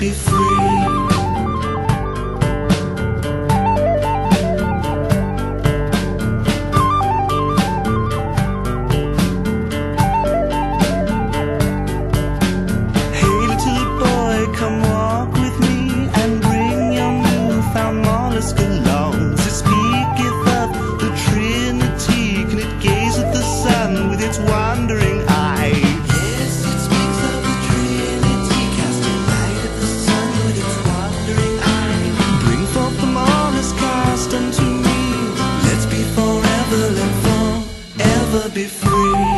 be free. Come walk with me and bring your newfound mollusk along. So speaketh of the Trinity, can it gaze at the sun with its wandering eye? Yes, it speaks of the Trinity, casting light at the sun with its wandering eye. Bring forth the mollusk, cast unto me. Let's be forever, let forever be free.